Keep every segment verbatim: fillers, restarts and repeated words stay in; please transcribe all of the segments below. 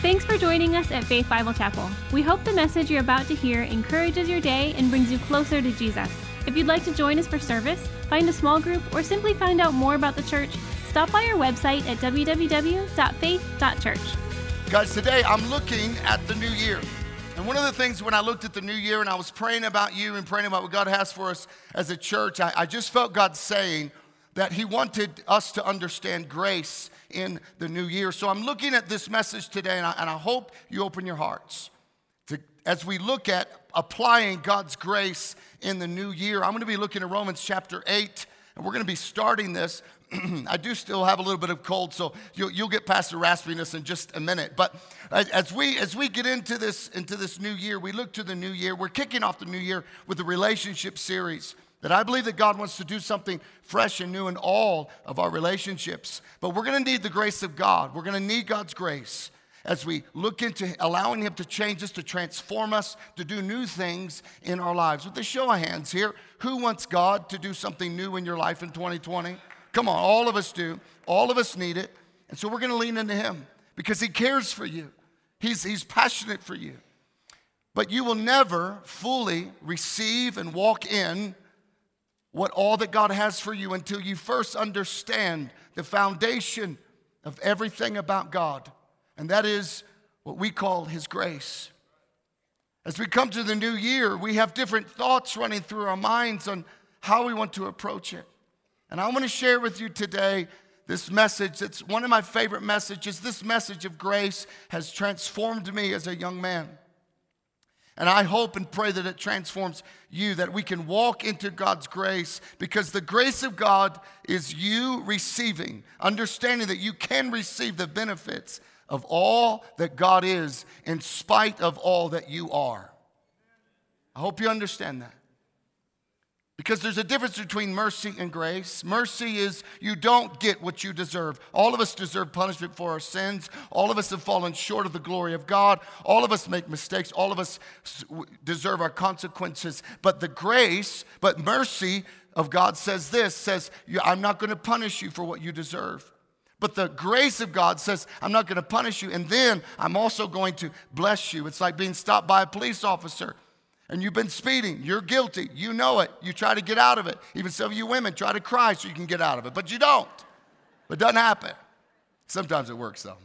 Thanks for joining us at Faith Bible Chapel. We hope the message you're about to hear encourages your day and brings you closer to Jesus. If you'd like to join us for service, find a small group, or simply find out more about the church, stop by our website at w w w dot faith dot church. Guys, today I'm looking at the new year. And one of the things when I looked at the new year and I was praying about you and praying about what God has for us as a church, I, I just felt God saying that he wanted us to understand grace in the new year. So I'm looking at this message today, and I, and I hope you open your hearts to, as we look at applying God's grace in the new year. I'm going to be looking at Romans chapter eight, and we're going to be starting this. I do still have a little bit of cold, so you'll, you'll get past the raspiness in just a minute. But as we as we get into this into this new year, we look to the new year. We're kicking off the new year with the relationship series. That I believe that God wants to do something fresh and new in all of our relationships. But we're going to need the grace of God. We're going to need God's grace as we look into allowing him to change us, to transform us, to do new things in our lives. With a show of hands here, who wants God to do something new in your life in twenty twenty? Come on, all of us do. All of us need it. And so we're going to lean into him because he cares for you. He's, he's passionate for you. But you will never fully receive and walk in what all that God has for you until you first understand the foundation of everything about God. And that is what we call his grace. As we come to the new year, we have different thoughts running through our minds on how we want to approach it. And I want to share with you today this message. It's one of my favorite messages. This message of grace has transformed me as a young man. And I hope and pray that it transforms you, that we can walk into God's grace, because the grace of God is you receiving, understanding that you can receive the benefits of all that God is in spite of all that you are. I hope you understand that. Because there's a difference between mercy and grace. Mercy is you don't get what you deserve. All of us deserve punishment for our sins. All of us have fallen short of the glory of God. All of us make mistakes. All of us deserve our consequences. But the grace, but mercy of God says this, says, I'm not going to punish you for what you deserve. But the grace of God says, I'm not going to punish you, and then I'm also going to bless you. It's like being stopped by a police officer. And you've been speeding, you're guilty, you know it, you try to get out of it. Even some of you women try to cry so you can get out of it, but you don't. It doesn't happen. Sometimes it works though.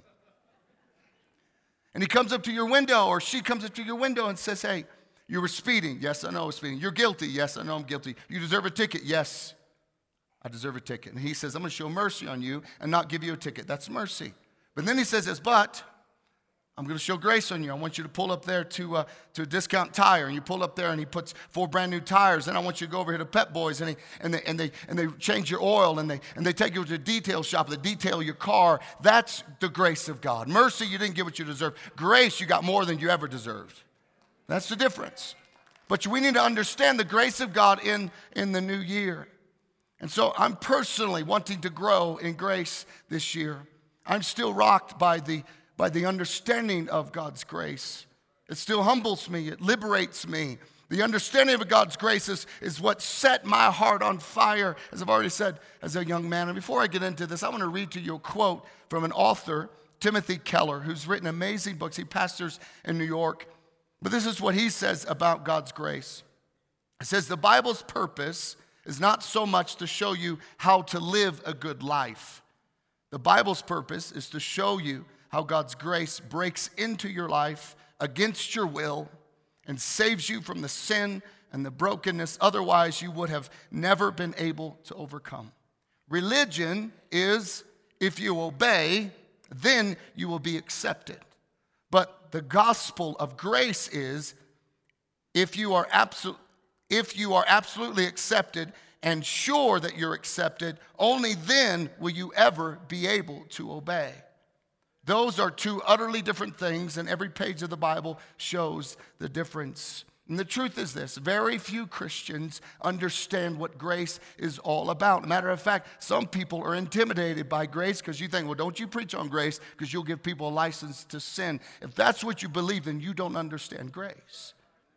And he comes up to your window, or she comes up to your window and says, hey, you were speeding. Yes, I know I was speeding. You're guilty. Yes, I know I'm guilty. You deserve a ticket. Yes, I deserve a ticket. And he says, I'm going to show mercy on you and not give you a ticket. That's mercy. But then he says this, but I'm going to show grace on you. I want you to pull up there to, uh, to a Discount Tire. And you pull up there and he puts four brand new tires. Then I want you to go over here to Pep Boys and, he, and, they, and, they, and they change your oil. And they, and they take you to a detail shop. They detail your car. That's the grace of God. Mercy, you didn't get what you deserved. Grace, you got more than you ever deserved. That's the difference. But we need to understand the grace of God in, in the new year. And so I'm personally wanting to grow in grace this year. I'm still rocked by the by the understanding of God's grace. It still humbles me. It liberates me. The understanding of God's grace is, is what set my heart on fire, as I've already said, as a young man. And before I get into this, I want to read to you a quote from an author, Timothy Keller, who's written amazing books. He pastors in New York. But this is what he says about God's grace. It says, the Bible's purpose is not so much to show you how to live a good life. The Bible's purpose is to show you how God's grace breaks into your life against your will and saves you from the sin and the brokenness otherwise you would have never been able to overcome. Religion is, if you obey, then you will be accepted. But the gospel of grace is, if you are absolute, if you are absolutely accepted and sure that you're accepted, only then will you ever be able to obey. Those are two utterly different things, and every page of the Bible shows the difference. And the truth is this, very few Christians understand what grace is all about. Matter of fact, some people are intimidated by grace because you think, well, don't you preach on grace because you'll give people a license to sin. If that's what you believe, then you don't understand grace.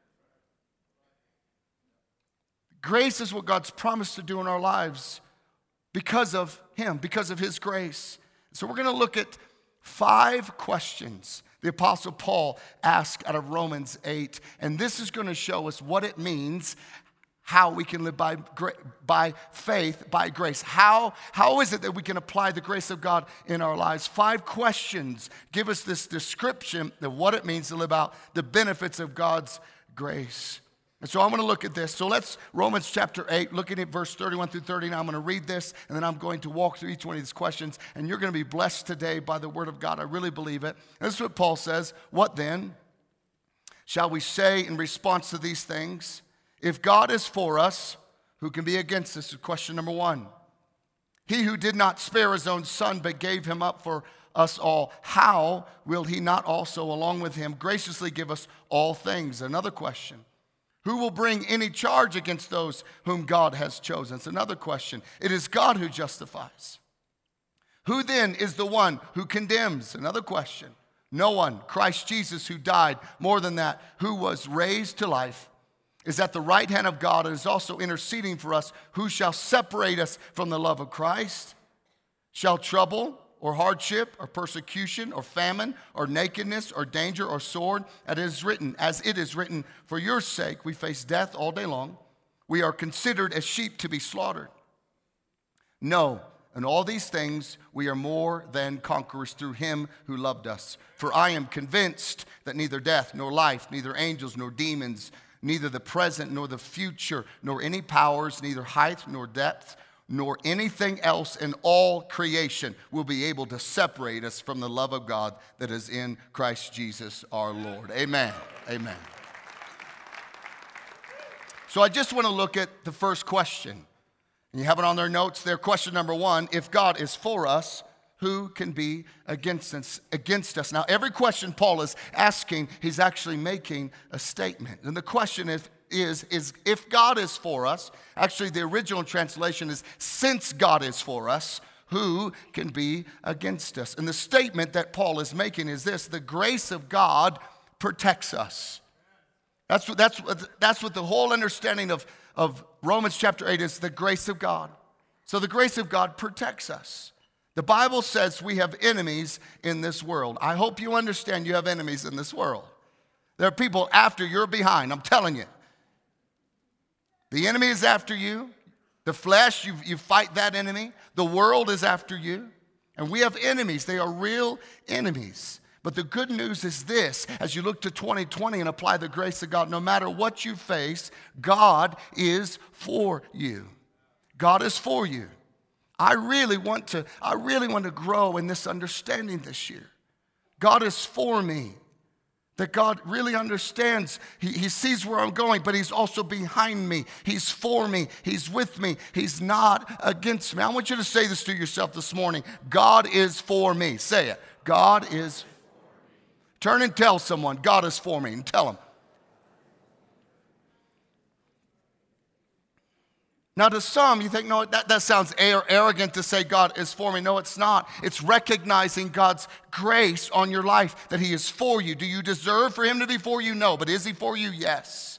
Grace is what God's promised to do in our lives because of him, because of his grace. So we're going to look at five questions The Apostle Paul asked out of Romans eight, and this is going to show us what it means, how we can live by, by faith, by grace. How, how is it that we can apply the grace of God in our lives? Five questions give us this description of what it means to live out the benefits of God's grace. And so I'm going to look at this. So let's, Romans chapter eight, looking at verse thirty-one through thirty-nine. I'm going to read this, and then I'm going to walk through each one of these questions. And you're going to be blessed today by the word of God. I really believe it. And this is what Paul says. What then shall we say in response to these things? If God is for us, who can be against us? Is question number one. He who did not spare his own son, but gave him up for us all, how will he not also, along with him, graciously give us all things? Another question. Who will bring any charge against those whom God has chosen? It's another question. It is God who justifies. Who then is the one who condemns? Another question. No one. Christ Jesus, who died. More than that, who was raised to life, is at the right hand of God and is also interceding for us. Who shall separate us from the love of Christ? Shall trouble or hardship, or persecution, or famine, or nakedness, or danger, or sword, as it is written, as it is written, for your sake we face death all day long. We are considered as sheep to be slaughtered. No, in all these things we are more than conquerors through him who loved us. For I am convinced that neither death, nor life, neither angels, nor demons, neither the present, nor the future, nor any powers, neither height, nor depth, nor anything else in all creation will be able to separate us from the love of God that is in Christ Jesus our Lord. Amen. Amen. So I just want to look at the first question. And you have it on their notes there. Question number one, if God is for us, who can be against us, against us? Now, every question Paul is asking, he's actually making a statement. And the question is, Is, is if God is for us, actually the original translation is, since God is for us, who can be against us? And the statement that Paul is making is this: the grace of God protects us. That's what, that's what, that's what the whole understanding of, of Romans chapter eight is, the grace of God. So the grace of God protects us. The Bible says we have enemies in this world. I hope you understand you have enemies in this world. There are people after you're behind, I'm telling you. The enemy is after you. The flesh, you, you fight that enemy. The world is after you. And we have enemies. They are real enemies. But the good news is this: as you look to twenty twenty and apply the grace of God, no matter what you face, God is for you. God is for you. I really want to, I really want to grow in this understanding this year. God is for me. That God really understands. He, he sees where I'm going, but he's also behind me. He's for me. He's with me. He's not against me. I want you to say this to yourself this morning. God is for me. Say it. God is. Turn and tell someone, God is for me, and tell them. Now, to some, you think, no, that, that sounds arrogant to say God is for me. No, it's not. It's recognizing God's grace on your life, that he is for you. Do you deserve for him to be for you? No. But is he for you? Yes.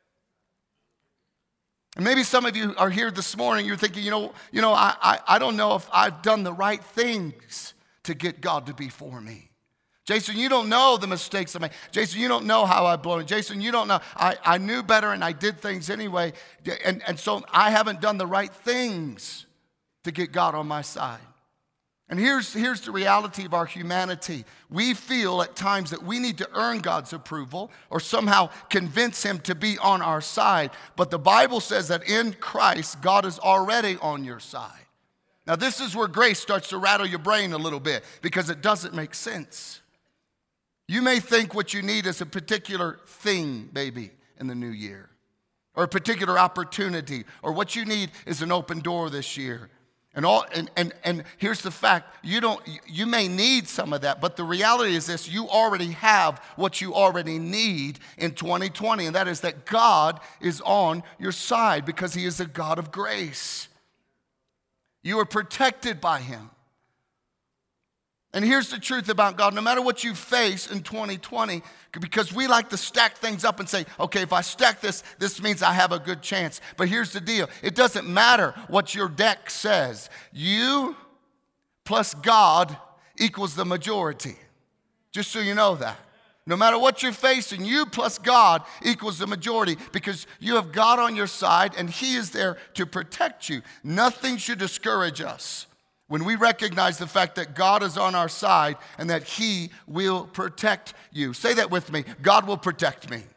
And maybe some of you are here this morning, you're thinking, you know, you know, I, I, I don't know if I've done the right things to get God to be for me. Jason, you don't know the mistakes I made. Jason, you don't know how I've blown it. Jason, you don't know. I, I knew better and I did things anyway. And, and so I haven't done the right things to get God on my side. And here's, here's the reality of our humanity. We feel at times that we need to earn God's approval or somehow convince him to be on our side. But the Bible says that in Christ, God is already on your side. Now, this is where grace starts to rattle your brain a little bit because it doesn't make sense. You may think what you need is a particular thing, maybe, in the new year, or a particular opportunity, or what you need is an open door this year. And all and, and, and here's the fact, you don't you may need some of that, but the reality is this: you already have what you already need in twenty twenty, and that is that God is on your side because he is a God of grace. You are protected by him. And here's the truth about God. No matter what you face in twenty twenty, because we like to stack things up and say, okay, if I stack this, this means I have a good chance. But here's the deal. It doesn't matter what your deck says. You plus God equals the majority. Just so you know that. No matter what you're facing, you plus God equals the majority because you have God on your side and He is there to protect you. Nothing should discourage us when we recognize the fact that God is on our side and that He will protect you. Say that with me. God will protect me.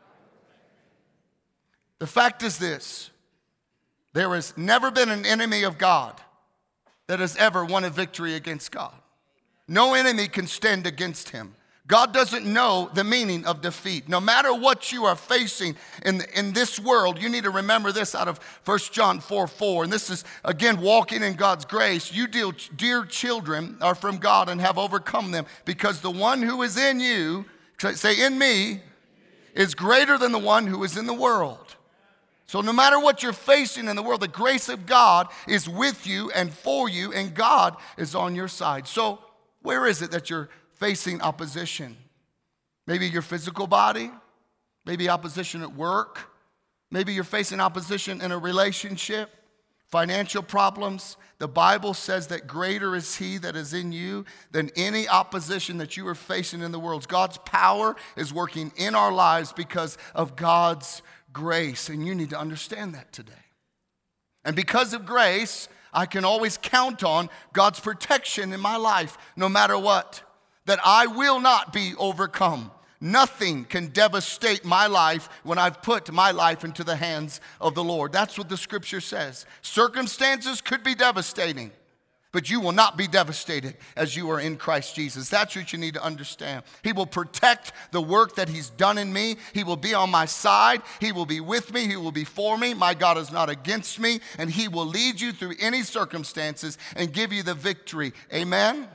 The fact is this. There has never been an enemy of God that has ever won a victory against God. No enemy can stand against Him. God doesn't know the meaning of defeat. No matter what you are facing in, in this world, you need to remember this out of First John four four. And this is, again, walking in God's grace. You, dear, dear children, are from God and have overcome them because the one who is in you, say in me, is greater than the one who is in the world. So no matter what you're facing in the world, the grace of God is with you and for you, and God is on your side. So where is it that you're facing opposition? Maybe your physical body, maybe opposition at work, maybe you're facing opposition in a relationship, financial problems. The Bible says that greater is He that is in you than any opposition that you are facing in the world. God's power is working in our lives because of God's grace, and you need to understand that today. And because of grace, I can always count on God's protection in my life, no matter what. That I will not be overcome. Nothing can devastate my life when I've put my life into the hands of the Lord. That's what the scripture says. Circumstances could be devastating, but you will not be devastated as you are in Christ Jesus. That's what you need to understand. He will protect the work that He's done in me. He will be on my side. He will be with me. He will be for me. My God is not against me, and He will lead you through any circumstances and give you the victory. Amen?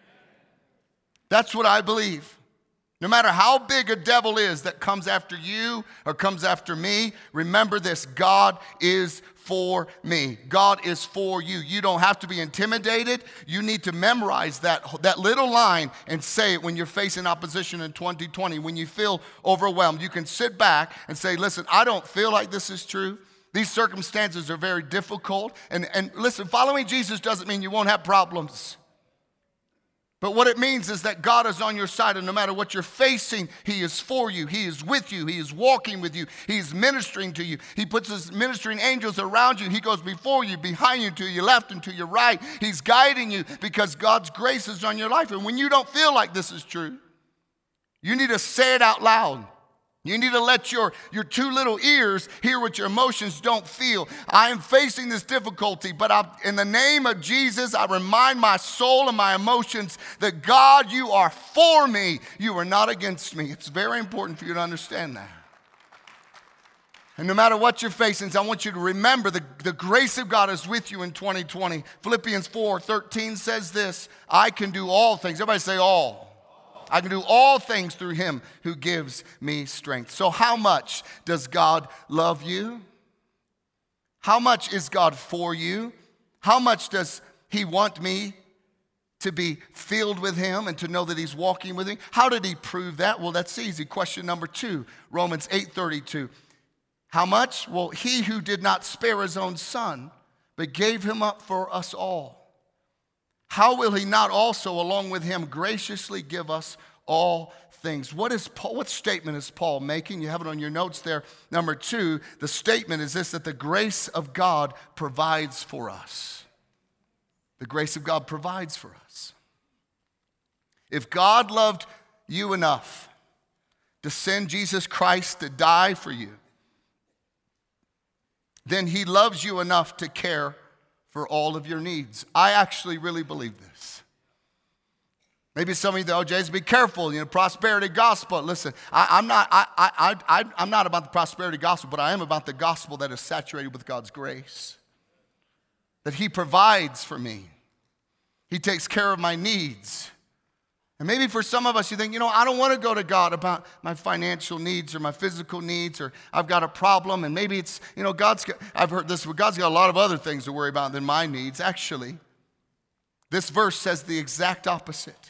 That's what I believe. No matter how big a devil is that comes after you or comes after me, remember this: God is for me. God is for you. You don't have to be intimidated. You need to memorize that, that little line and say it when you're facing opposition in twenty twenty. When you feel overwhelmed, you can sit back and say, listen, I don't feel like this is true. These circumstances are very difficult. And, and listen, following Jesus doesn't mean you won't have problems. But what it means is that God is on your side, and no matter what you're facing, He is for you. He is with you. He is walking with you. He is ministering to you. He puts His ministering angels around you. He goes before you, behind you, to your left and to your right. He's guiding you because God's grace is on your life. And when you don't feel like this is true, you need to say it out loud. You need to let your, your two little ears hear what your emotions don't feel. I am facing this difficulty, but I, in the name of Jesus, I remind my soul and my emotions that God, you are for me. You are not against me. It's very important for you to understand that. And no matter what you're facing, I want you to remember the, the grace of God is with you in twenty twenty. Philippians four thirteen says this: I can do all things. Everybody say all. I can do all things through Him who gives me strength. So how much does God love you? How much is God for you? How much does He want me to be filled with Him and to know that He's walking with me? How did He prove that? Well, that's easy. Question number two, Romans eight thirty-two. How much? Well, He who did not spare His own Son, but gave Him up for us all, how will He not also, along with Him, graciously give us all things? What is Paul, what statement is Paul making? You have it on your notes there. Number two, the statement is this: that the grace of God provides for us. The grace of God provides for us. If God loved you enough to send Jesus Christ to die for you, then He loves you enough to care for all of your needs. I actually really believe this. Maybe some of you, though, Jays, be careful. You know, prosperity gospel. Listen, I, I'm not. I, I, I, I'm not about the prosperity gospel, but I am about the gospel that is saturated with God's grace. That He provides for me. He takes care of my needs. And maybe for some of us, you think, you know, I don't want to go to God about my financial needs or my physical needs, or I've got a problem, and maybe it's, you know, God's got, I've heard this, but God's got a lot of other things to worry about than my needs. Actually, this verse says the exact opposite.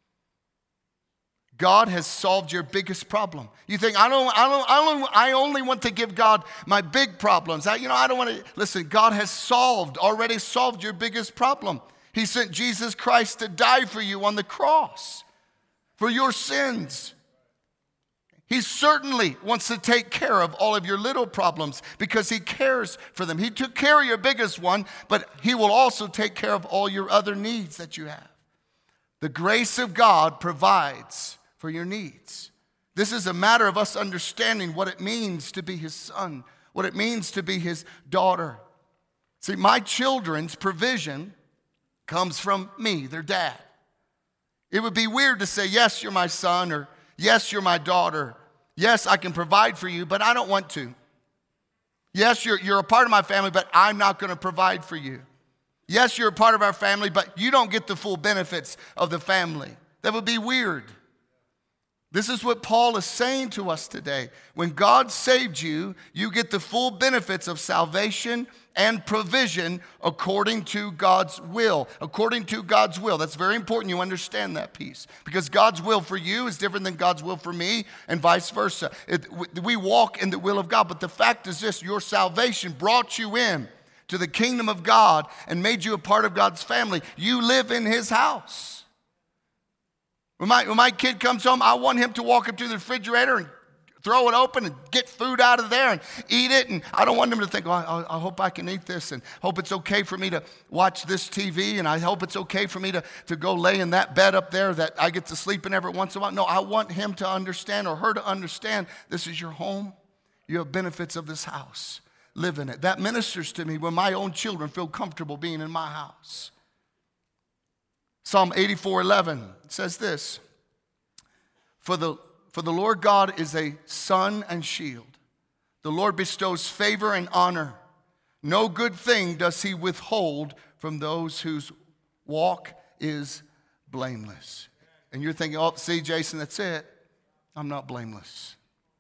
God has solved your biggest problem. You think, I don't, I don't, I don't, I only want to give God my big problems. I, you know, I don't want to, listen, God has solved, already solved your biggest problem. He sent Jesus Christ to die for you on the cross. for your sins. He certainly wants to take care of all of your little problems because he cares for them. He took care of your biggest one, but he will also take care of all your other needs that you have. The grace of God provides for your needs. This is a matter of us understanding what it means to be his son, what it means to be his daughter. See, my children's provision comes from me, their dad. It would be weird to say, yes, you're my son, or yes, you're my daughter. Yes, I can provide for you, but I don't want to. Yes, you're, you're a part of my family, but I'm not going to provide for you. Yes, you're a part of our family, but you don't get the full benefits of the family. That would be weird. This is what Paul is saying to us today. When God saved you, you get the full benefits of salvation and provision according to God's will. According to God's will. That's very important you understand that piece. Because God's will for you is different than God's will for me, and vice versa. It, we walk in the will of God. But the fact is this, your salvation brought you in to the kingdom of God and made you a part of God's family. You live in his house. When my, when my kid comes home, I want him to walk up to the refrigerator and throw it open and get food out of there and eat it. And I don't want him to think, oh, I, I hope I can eat this, and hope it's okay for me to watch this T V, and I hope it's okay for me to, to go lay in that bed up there that I get to sleep in every once in a while. No, I want him to understand, or her to understand, this is your home. You have benefits of this house. Live in it. That ministers to me when my own children feel comfortable being in my house. Psalm eighty-four eleven says this, For the, for the Lord God is a sun and shield. The Lord bestows favor and honor. No good thing does he withhold from those whose walk is blameless. And you're thinking, oh, see, Jason, that's it. I'm not blameless.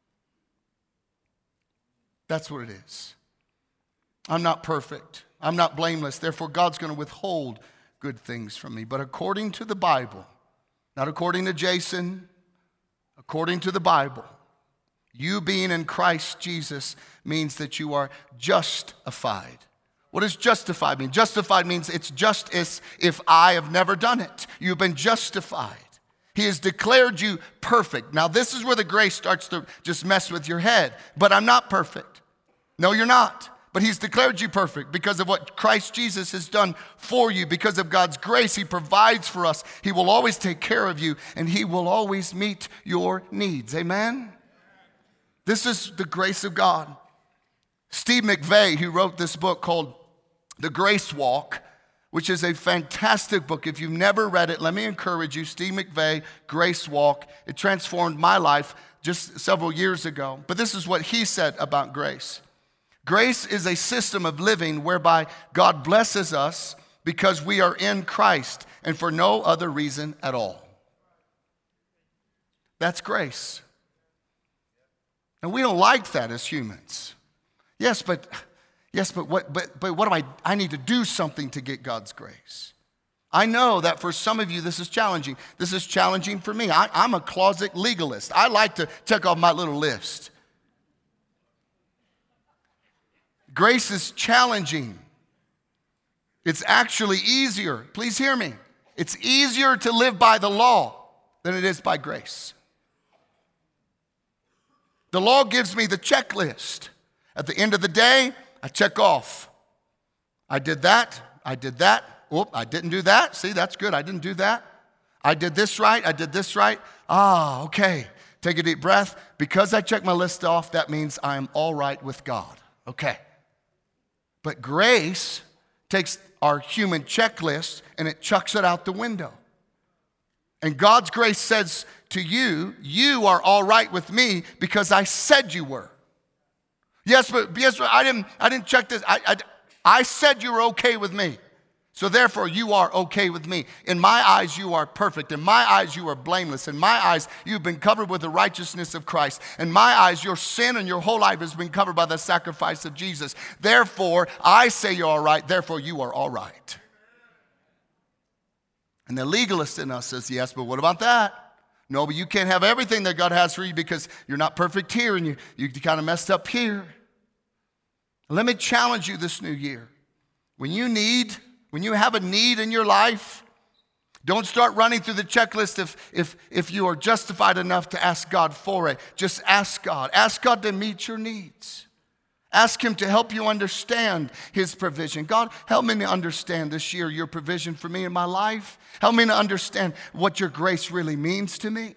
That's what it is. I'm not perfect. I'm not blameless. Therefore, God's going to withhold good things from me. But according to the Bible, not according to Jason, according to the Bible, you being in Christ Jesus means that you are justified. What does justified mean? Justified means it's just as if I have never done it. You've been justified. He has declared you perfect. Now, this is where the grace starts to just mess with your head. But I'm not perfect. No, you're not. But he's declared you perfect because of what Christ Jesus has done for you. Because of God's grace, he provides for us. He will always take care of you, and he will always meet your needs. Amen? This is the grace of God. Steve McVey, who wrote this book called The Grace Walk, which is a fantastic book. If you've never read it, let me encourage you. Steve McVey, Grace Walk. It transformed my life just several years ago. But this is what he said about grace. Grace is a system of living whereby God blesses us because we are in Christ and for no other reason at all. That's grace. And we don't like that as humans. Yes, but yes, but what but but what do I I need to do something to get God's grace. I know that for some of you this is challenging. This is challenging for me. I, I'm a closet legalist. I like to check off my little list. Grace is challenging. It's actually easier. Please hear me. It's easier to live by the law than it is by grace. The law gives me the checklist. At the end of the day, I check off. I did that. I did that. Oh, I didn't do that. See, that's good. I didn't do that. I did this right. I did this right. Ah, okay. Take a deep breath. Because I checked my list off, that means I'm all right with God. Okay. But grace takes our human checklist and it chucks it out the window. And God's grace says to you, you are all right with me because I said you were. Yes, but yes, but I didn't. I didn't check this. I, I, I said you were okay with me. So therefore, you are okay with me. In my eyes, you are perfect. In my eyes, you are blameless. In my eyes, you've been covered with the righteousness of Christ. In my eyes, your sin and your whole life has been covered by the sacrifice of Jesus. Therefore, I say you're all right. Therefore, you are all right. And the legalist in us says, yes, but what about that? No, but you can't have everything that God has for you because you're not perfect here and you, you kind of messed up here. Let me challenge you this new year. When you need... When you have a need in your life, Don't start running through the checklist if, if, if you are justified enough to ask God for it. Just ask God. Ask God to meet your needs. Ask him to help you understand his provision. God, help me to understand this year your provision for me in my life. Help me to understand what your grace really means to me.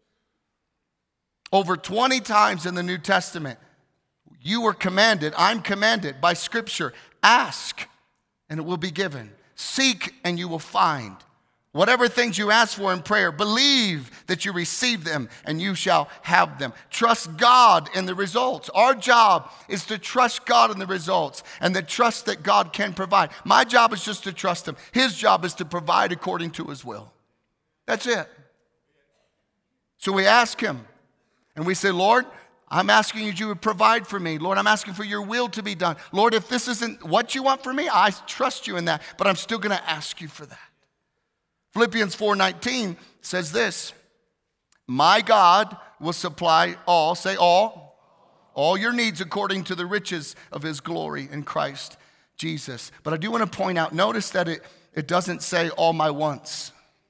Over twenty times in the New Testament, you were commanded, I'm commanded by Scripture, ask and it will be given. Seek and you will find. Whatever things you ask for in prayer, believe that you receive them and you shall have them. Trust God in the results. Our job is to trust God in the results and to trust that God can provide. My job is just to trust him. His job is to provide according to his will. That's it. So we ask him and we say, Lord, I'm asking you to provide for me. Lord, I'm asking for your will to be done. Lord, if this isn't what you want for me, I trust you in that, but I'm still going to ask you for that. Philippians four nineteen says this, my God will supply all, say all, all your needs according to the riches of his glory in Christ Jesus. But I do want to point out, notice that it, it doesn't say all my wants.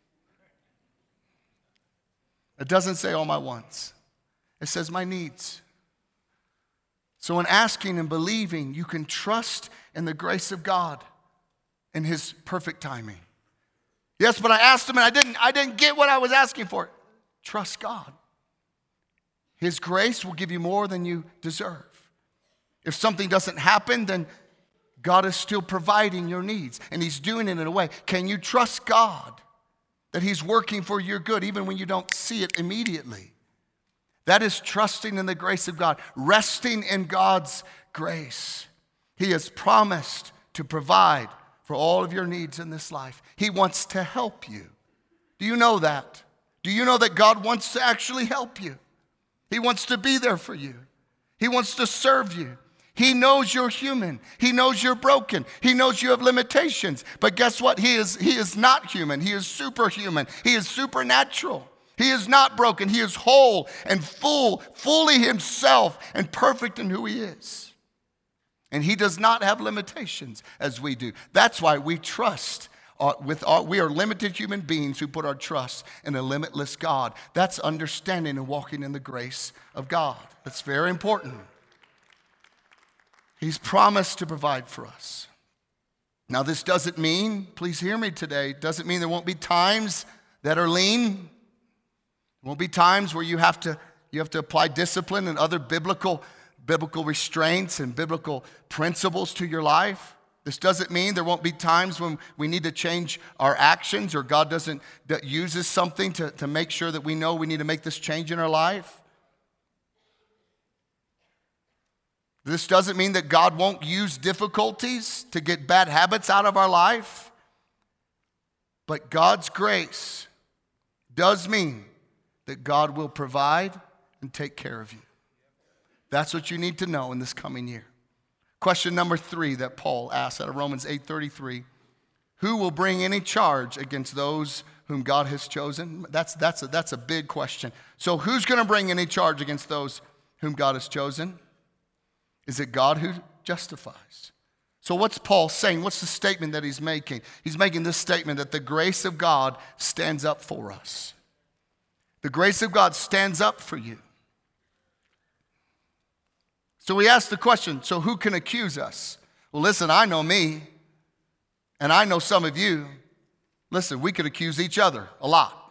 It doesn't say all my wants. It says my needs. So in asking and believing, you can trust in the grace of God and his perfect timing. Yes, but I asked him and I didn't, I didn't get what I was asking for. Trust God. His grace will give you more than you deserve. If something doesn't happen, then God is still providing your needs and he's doing it in a way. Can you trust God that he's working for your good even when you don't see it immediately? That is trusting in the grace of God, resting in God's grace. He has promised to provide for all of your needs in this life. He wants to help you. Do you know that? Do you know that God wants to actually help you? He wants to be there for you. He wants to serve you. He knows you're human. He knows you're broken. He knows you have limitations. But guess what? He is, he is not human. He is superhuman. He is supernatural. He is not broken. He is whole and full, fully himself and perfect in who he is. And he does not have limitations as we do. That's why we trust. Uh, with our, we are limited human beings who put our trust in a limitless God. That's understanding and walking in the grace of God. That's very important. He's promised to provide for us. Now this doesn't mean, please hear me today, doesn't mean there won't be times that are lean. There won't be times where you have to, you have to apply discipline and other biblical biblical restraints and biblical principles to your life. This doesn't mean there won't be times when we need to change our actions or God doesn't that uses something to, to make sure that we know we need to make this change in our life. This doesn't mean that God won't use difficulties to get bad habits out of our life. But God's grace does mean that God will provide and take care of you. That's what you need to know in this coming year. Question number three that Paul asked out of Romans eight thirty-three. Who will bring any charge against those whom God has chosen? That's, that's, a, that's a big question. So who's going to bring any charge against those whom God has chosen? Is it God who justifies? So what's Paul saying? What's the statement that he's making? He's making this statement that the grace of God stands up for us. The grace of God stands up for you. So we ask the question, so who can accuse us? Well, listen, I know me, and I know some of you. Listen, we could accuse each other a lot.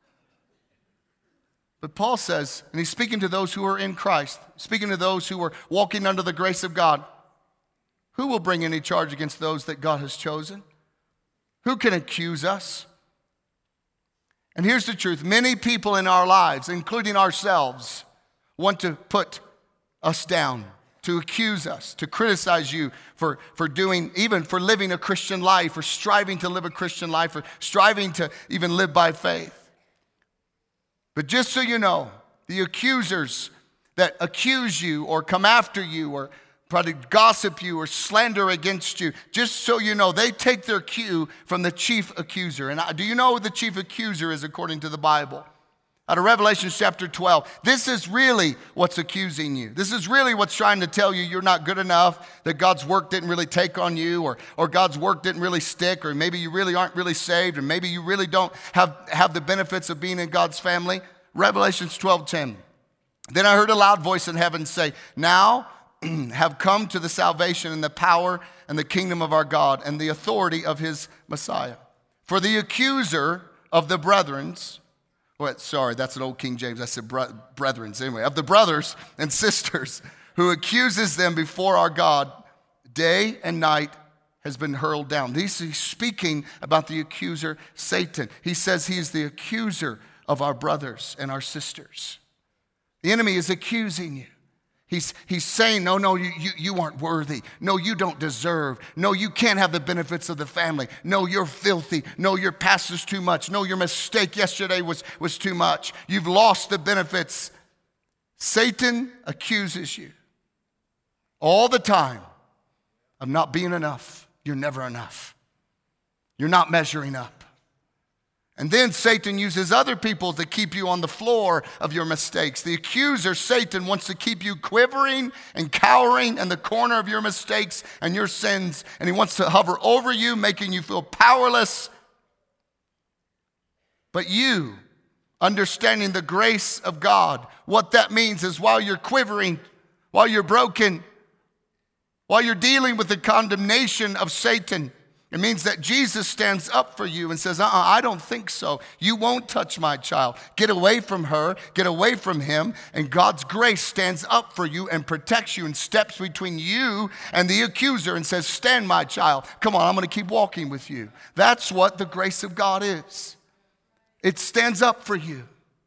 But Paul says, and he's speaking to those who are in Christ, speaking to those who are walking under the grace of God, who will bring any charge against those that God has chosen? Who can accuse us? And here's the truth. Many people in our lives, including ourselves, want to put us down, to accuse us, to criticize you for, for doing, even for living a Christian life, or striving to live a Christian life, or striving to even live by faith. But just so you know, the accusers that accuse you or come after you or probably gossip you or slander against you, just so you know, they take their cue from the chief accuser. And do you know who the chief accuser is according to the Bible? out of Revelation chapter twelve. This is really what's accusing you. This is really what's trying to tell you you're not good enough, that God's work didn't really take on you, or, or God's work didn't really stick, or maybe you really aren't really saved, or maybe you really don't have, have the benefits of being in God's family. Revelation twelve ten. Then I heard a loud voice in heaven say, now have come to the salvation and the power and the kingdom of our God and the authority of his Messiah. For the accuser of the brethrens, What, sorry, that's an old King James. I said bre- brethrens. Anyway, of the brothers and sisters who accuses them before our God day and night has been hurled down. He's speaking about the accuser, Satan. He says he is the accuser of our brothers and our sisters. The enemy is accusing you. He's, he's saying, no, no, you, you, you aren't worthy. No, you don't deserve. No, you can't have the benefits of the family. No, you're filthy. No, your past is too much. No, your mistake yesterday was, was too much. You've lost the benefits. Satan accuses you all the time of not being enough. You're never enough. You're not measuring up. And then Satan uses other people to keep you on the floor of your mistakes. The accuser, Satan, wants to keep you quivering and cowering in the corner of your mistakes and your sins. And he wants to hover over you, making you feel powerless. But you, understanding the grace of God, what that means is while you're quivering, while you're broken, while you're dealing with the condemnation of Satan, it means that Jesus stands up for you and says, uh-uh, I don't think so. You won't touch my child. Get away from her. Get away from him. And God's grace stands up for you and protects you and steps between you and the accuser and says, stand, my child. Come on, I'm going to keep walking with you. That's what the grace of God is. It stands up for you.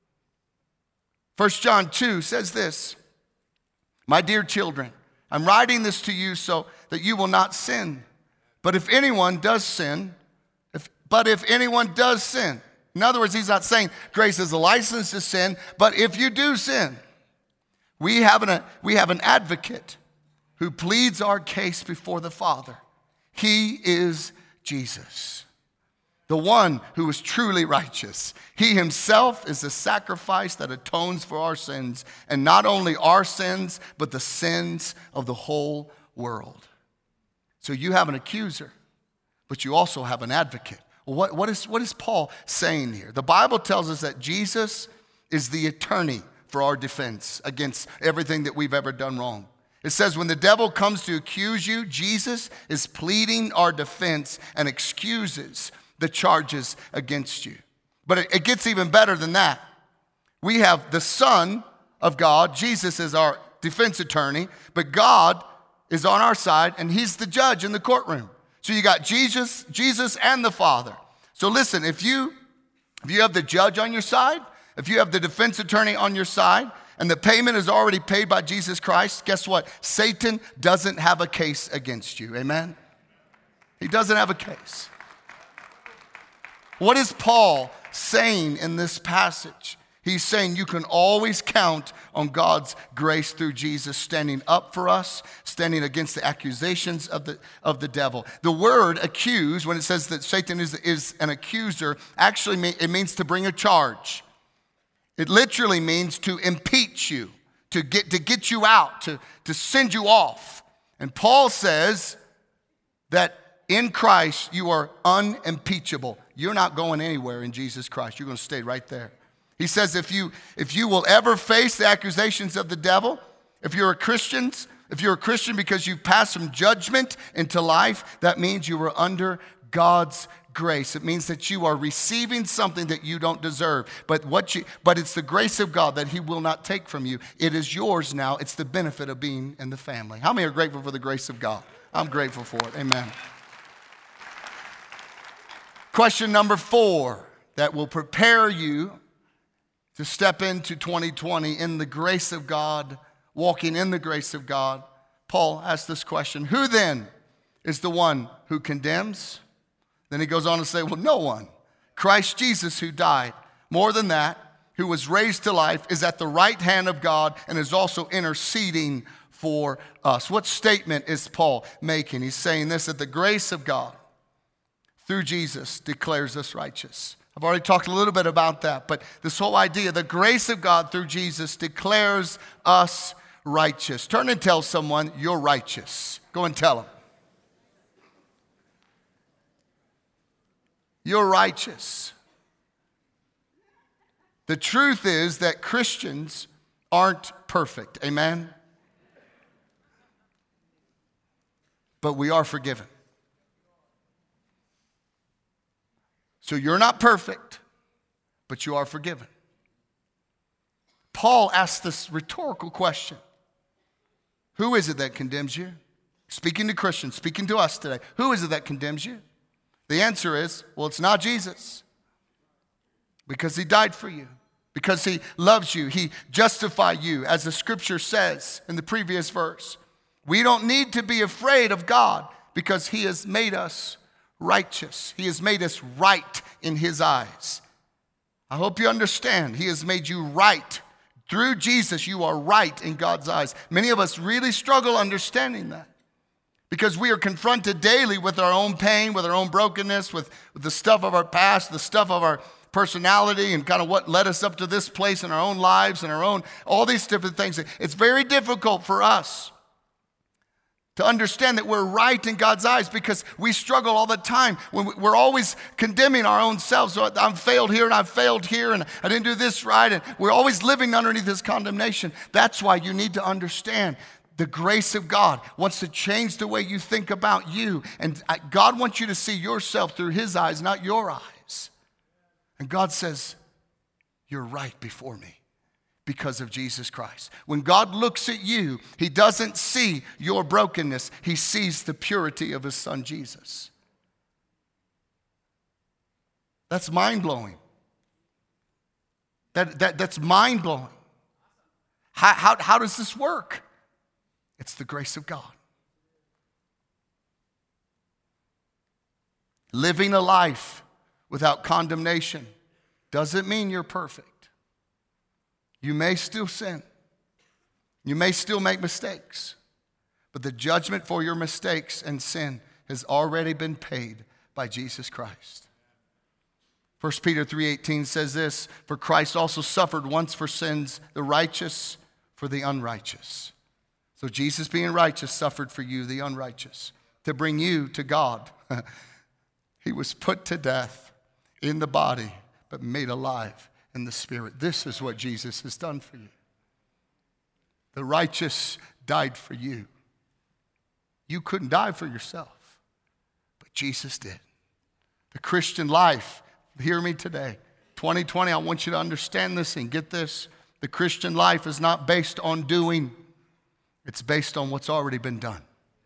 First John two says this, my dear children, I'm writing this to you so that you will not sin. But if anyone does sin, if, but if anyone does sin, in other words, he's not saying grace is a license to sin, but if you do sin, we have an, we have an advocate who pleads our case before the Father. He is Jesus, the one who is truly righteous. He himself is the sacrifice that atones for our sins, and not only our sins, but the sins of the whole world. So you have an accuser, but you also have an advocate. Well, what, what, is, what is Paul saying here? The Bible tells us that Jesus is the attorney for our defense against everything that we've ever done wrong. It says when the devil comes to accuse you, Jesus is pleading our defense and excuses the charges against you. But it, it gets even better than that. We have the Son of God. Jesus is our defense attorney, but God is on our side, and he's the judge in the courtroom. So you got Jesus, Jesus and the Father. So listen, if you, if you have the judge on your side, if you have the defense attorney on your side, and the payment is already paid by Jesus Christ, guess what? Satan doesn't have a case against you, amen? He doesn't have a case. What is Paul saying in this passage? He's saying you can always count on God's grace through Jesus standing up for us, standing against the accusations of the, of the devil. The word accuse, when it says that Satan is, is an accuser, actually mean, it means to bring a charge. It literally means to impeach you, to get, to get you out, to, to send you off. And Paul says that in Christ you are unimpeachable. You're not going anywhere in Jesus Christ. You're going to stay right there. He says if you, if you will ever face the accusations of the devil, if you're a Christian, if you're a Christian because you've passed from judgment into life, that means you are under God's grace. It means that you are receiving something that you don't deserve. But what you, but it's the grace of God that he will not take from you. It is yours now. It's the benefit of being in the family. How many are grateful for the grace of God? I'm grateful for it. Amen. Question number four that will prepare you to step into twenty twenty in the grace of God, walking in the grace of God. Paul asked this question, who then is the one who condemns? Then he goes on to say, well, no one. Christ Jesus, who died. More than that, who was raised to life, is at the right hand of God and is also interceding for us. What statement is Paul making? He's saying this, that the grace of God through Jesus declares us righteous. I've already talked a little bit about that, but this whole idea, the grace of God through Jesus declares us righteous. Turn and tell someone, you're righteous. Go and tell them. You're righteous. The truth is that Christians aren't perfect. Amen? But we are forgiven. So you're not perfect, but you are forgiven. Paul asked this rhetorical question. Who is it that condemns you? Speaking to Christians, speaking to us today. Who is it that condemns you? The answer is, well, it's not Jesus. Because he died for you. Because he loves you. He justified you, as the scripture says in the previous verse. We don't need to be afraid of God because he has made us righteous. He has made us right in his eyes. I hope you understand. He has made you right. Through Jesus, you are right in God's eyes. Many of us really struggle understanding that because we are confronted daily with our own pain, with our own brokenness, with, with the stuff of our past, the stuff of our personality, and kind of what led us up to this place in our own lives and our own, all these different things. It's very difficult for us to understand that we're right in God's eyes because we struggle all the time. When we're always condemning our own selves. So I've failed here and I've failed here and I didn't do this right. And we're always living underneath this condemnation. That's why you need to understand the grace of God wants to change the way you think about you. And God wants you to see yourself through his eyes, not your eyes. And God says, you're right before me. Because of Jesus Christ. When God looks at you, he doesn't see your brokenness. He sees the purity of his son, Jesus. That's mind-blowing. That, that, that's mind-blowing. How, how, how does this work? It's the grace of God. Living a life without condemnation doesn't mean you're perfect. You may still sin. You may still make mistakes. But the judgment for your mistakes and sin has already been paid by Jesus Christ. First Peter three eighteen says this, for Christ also suffered once for sins, the righteous for the unrighteous. So Jesus being righteous suffered for you, the unrighteous, to bring you to God. He was put to death in the body, but made alive in the spirit. This is what Jesus has done for you. The righteous died for you. You couldn't die for yourself, but Jesus did. The Christian life, hear me today, twenty twenty, I want you to understand this and get this. The Christian life is not based on doing, it's based on what's already been done.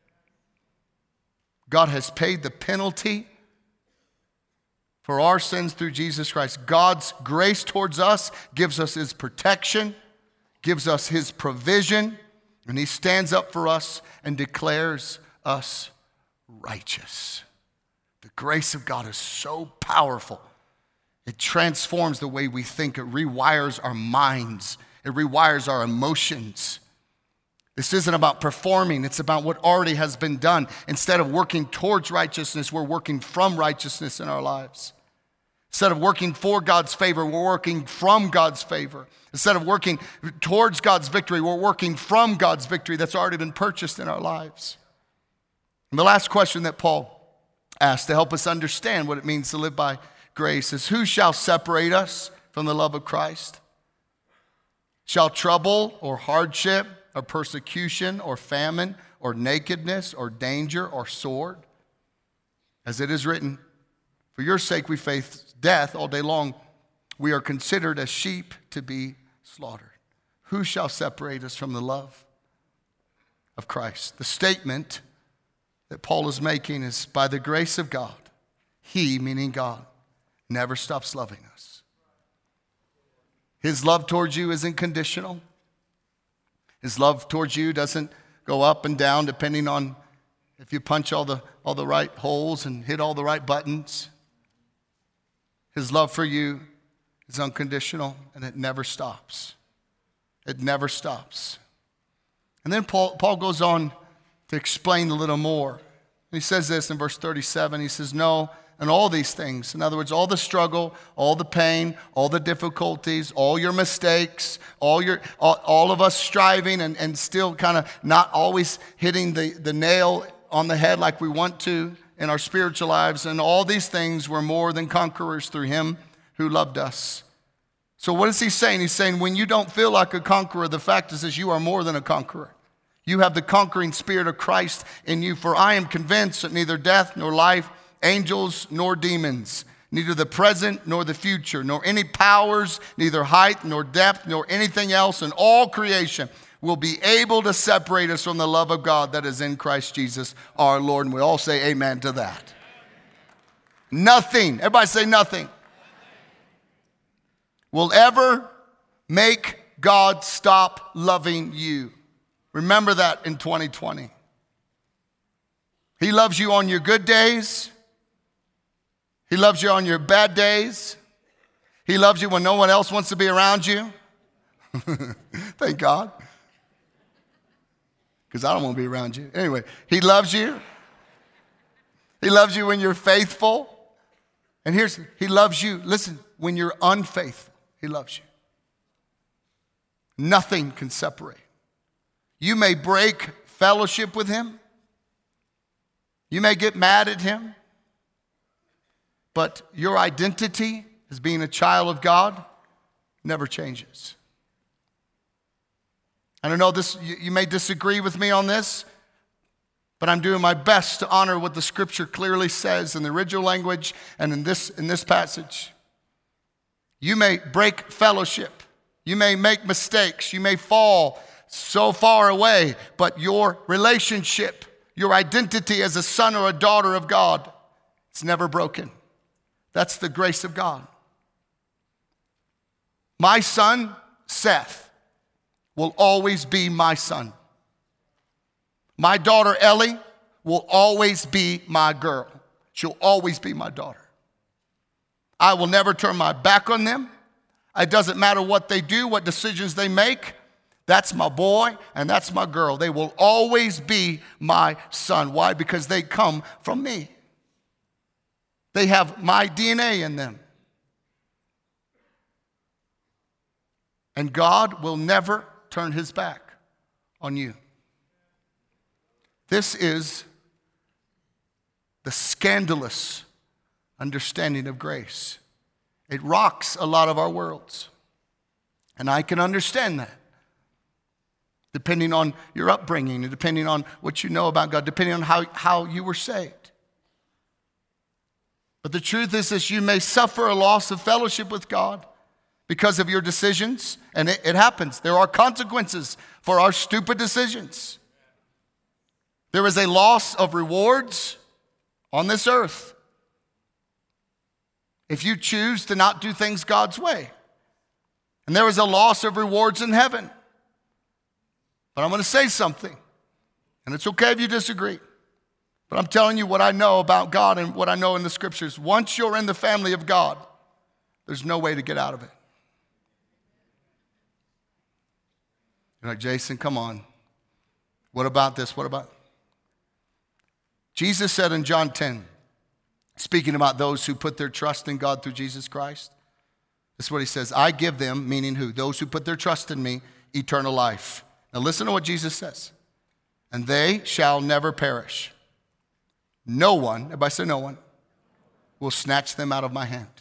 God has paid the penalty for our sins through Jesus Christ. God's grace towards us gives us his protection, gives us his provision, and he stands up for us and declares us righteous. The grace of God is so powerful. It transforms the way we think. It rewires our minds. It rewires our emotions. This isn't about performing. It's about what already has been done. Instead of working towards righteousness, we're working from righteousness in our lives. Instead of working for God's favor, we're working from God's favor. Instead of working towards God's victory, we're working from God's victory that's already been purchased in our lives. And the last question that Paul asked to help us understand what it means to live by grace is, who shall separate us from the love of Christ? Shall trouble or hardship or persecution or famine or nakedness or danger or sword? As it is written, for your sake we face death all day long. We are considered as sheep to be slaughtered. Who shall separate us from the love of Christ? The statement that Paul is making is, by the grace of God, he, meaning God, never stops loving us. His love towards you isn't conditional. His love towards you doesn't go up and down depending on if you punch all the, all the right holes and hit all the right buttons. His love for you is unconditional, and it never stops. It never stops. And then Paul, Paul goes on to explain a little more. He says this in verse thirty-seven. He says, no, and all these things. In other words, all the struggle, all the pain, all the difficulties, all your mistakes, all your all, all of us striving and, and still kind of not always hitting the, the nail on the head like we want to in our spiritual lives. And all these things were more than conquerors through him who loved us. So what is he saying? He's saying when you don't feel like a conqueror, the fact is, is you are more than a conqueror. You have the conquering spirit of Christ in you. For I am convinced that neither death nor life, angels nor demons, neither the present nor the future, nor any powers, neither height nor depth, nor anything else in all creation will be able to separate us from the love of God that is in Christ Jesus our Lord. And we all say amen to that. Nothing, everybody say nothing, will ever make God stop loving you. Remember that in twenty twenty. He loves you on your good days. He loves you on your bad days. He loves you when no one else wants to be around you. Thank God. Because I don't want to be around you. Anyway, he loves you. He loves you when you're faithful. And here's, he loves you, listen, when you're unfaithful. He loves you. Nothing can separate. You may break fellowship with him. You may get mad at him. But your identity as being a child of God never changes. I don't know, this, you, you may disagree with me on this, but I'm doing my best to honor what the scripture clearly says in the original language and in this, in this passage. You may break fellowship. You may make mistakes. You may fall so far away, but your relationship, your identity as a son or a daughter of God, it's never broken. That's the grace of God. My son, Seth, will always be my son. My daughter, Ellie, will always be my girl. She'll always be my daughter. I will never turn my back on them. It doesn't matter what they do, what decisions they make. That's my boy and that's my girl. They will always be my son. Why? Because they come from me. They have my D N A in them. And God will never turn his back on you. This is the scandalous understanding of grace. It rocks a lot of our worlds. And I can understand that. Depending on your upbringing and depending on what you know about God, depending on how, how you were saved. But the truth is that you may suffer a loss of fellowship with God because of your decisions, and it, it happens. There are consequences for our stupid decisions. There is a loss of rewards on this earth if you choose to not do things God's way. And there is a loss of rewards in heaven. But I'm going to say something, and it's okay if you disagree. But I'm telling you what I know about God and what I know in the scriptures. Once you're in the family of God, there's no way to get out of it. You're like, Jason, come on. What about this? What about? Jesus said in John ten, speaking about those who put their trust in God through Jesus Christ, this is what he says. I give them, meaning who? Those who put their trust in me, eternal life. Now listen to what Jesus says. And they shall never perish. No one, everybody say no one, will snatch them out of my hand.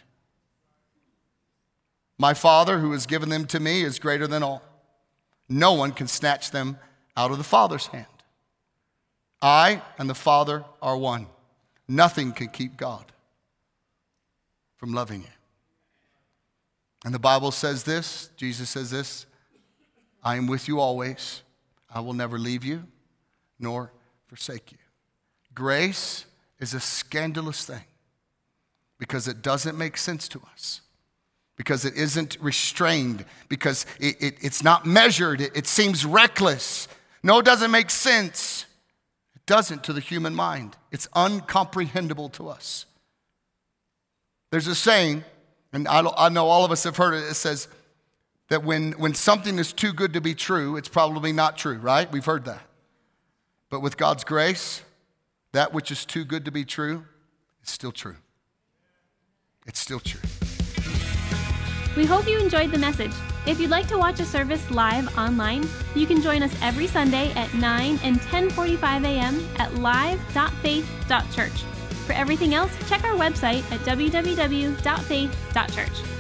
My Father who has given them to me is greater than all. No one can snatch them out of the Father's hand. I and the Father are one. Nothing can keep God from loving you. And the Bible says this, Jesus says this, I am with you always. I will never leave you nor forsake you. Grace is a scandalous thing because it doesn't make sense to us, because it isn't restrained, because it, it, it's not measured. It, it seems reckless. No, it doesn't make sense. It doesn't to the human mind. It's incomprehensible to us. There's a saying, and I, I know all of us have heard it, it says, that when, when something is too good to be true, it's probably not true, right? We've heard that. But with God's grace, that which is too good to be true is still true. It's still true. We hope you enjoyed the message. If you'd like to watch a service live online, you can join us every Sunday at nine and ten forty-five a.m. at live dot faith dot church. For everything else, check our website at w w w dot faith dot church.